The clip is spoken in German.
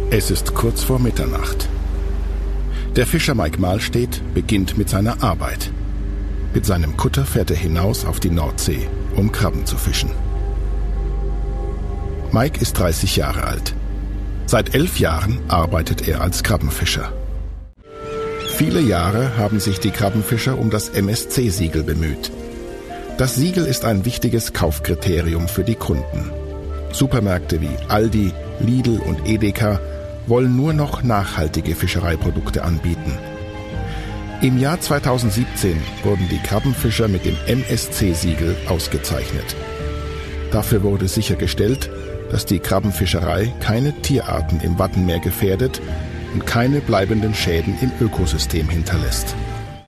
Es ist kurz vor Mitternacht. Der Fischer Mike Mahlstedt beginnt mit seiner Arbeit. Mit seinem Kutter fährt er hinaus auf die Nordsee, um Krabben zu fischen. Mike ist 30 Jahre alt. Seit 11 Jahren arbeitet er als Krabbenfischer. Viele Jahre haben sich die Krabbenfischer um das MSC-Siegel bemüht. Das Siegel ist ein wichtiges Kaufkriterium für die Kunden. Supermärkte wie Aldi, Lidl und Edeka wollen nur noch nachhaltige Fischereiprodukte anbieten. Im Jahr 2017 wurden die Krabbenfischer mit dem MSC-Siegel ausgezeichnet. Dafür wurde sichergestellt, dass die Krabbenfischerei keine Tierarten im Wattenmeer gefährdet und keine bleibenden Schäden im Ökosystem hinterlässt.